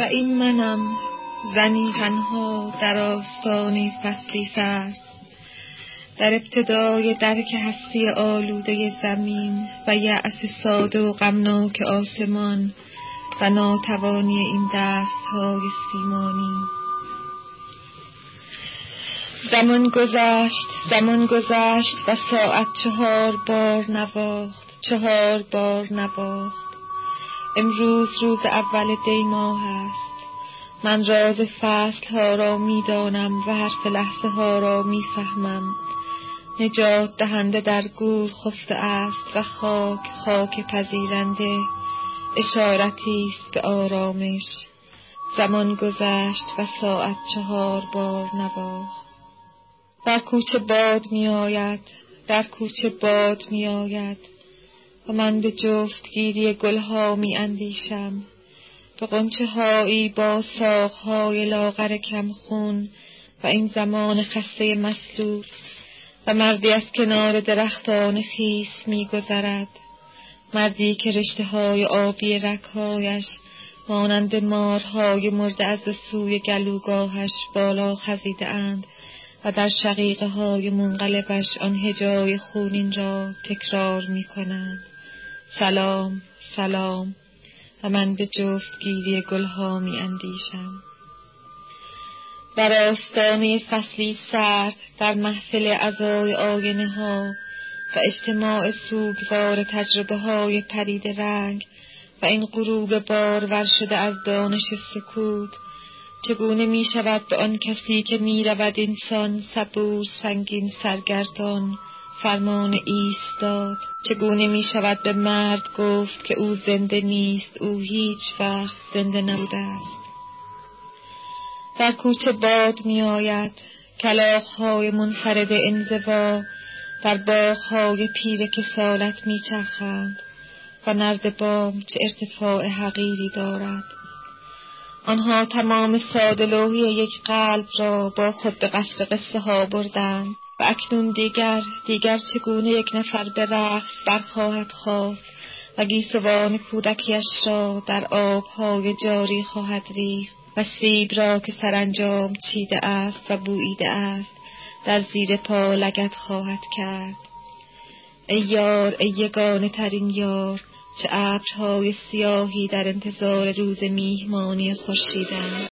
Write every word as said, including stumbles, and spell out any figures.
و این منم، زنی تنها در آستانه فصلی سرد، در ابتدای درک هستی آلوده زمین و یأس ساده و غمناک آسمان و ناتوانی این دست‌های سیمانی. زمان گذشت، زمان گذشت و ساعت چهار بار نواخت، چهار بار نواخت. امروز روز اول دی ماه است. من راز فصل ها را می دانم و حرف لحظه ها را می فهمم. نجات دهنده در گور خفته است و خاک خاک پذیرنده اشارتی است به آرامش. زمان گذشت و ساعت چهار بار نواخت. در کوچه باد می آید، در کوچه باد می آید و من به جفتگیری گلها می اندیشم، به غنچه هایی با ساقهای لاغر کمخون و این زمان خسته مسلول و مردی از کنار درختان خیس می گذرد، مردی که رشته های آبی رگ‌هایش مانند مارهای مرده از سوی گلوگاهش بالا خزیده اند و در شقیقه های منقلبش آن هجای خونین را تکرار می کنند. سلام، سلام. و من به جفتگیری گلها می اندیشم. در آستانه فصلی سرد، در محفل عزای آینه ها و اجتماع سوگوار تجربه های پرید رنگ و این غروب بارور شده از دانش سکوت، چگونه می شود به آن کسی که می رود اینسان صبور سنگین سرگردان فرمان ایستاد؟ چگونه می شود به مرد گفت که او زنده نیست، او هیچ وقت زنده نبوده است؟ در کوچه باد می آید، کلاغ‌های منفرد انزوا در باغ‌های پیر کسالت می چرخند و نردبام چه ارتفاع حقیری دارد. آنها تمام ساده‌لوحی یک قلب را با خود به قصر قصه ها بردند و اکنون دیگر دیگر چگونه یک نفر به رقص برخواهد خاست و گیسوان کودکیش را در آبهای جاری خواهد ریخت و سیب را که سرانجام چیده است و بوییده است در زیر پا لگد خواهد کرد. ای یار، ای یگانه ترین یار، چه ابرهای سیاهی در انتظار روز میهمانی خورشیدند.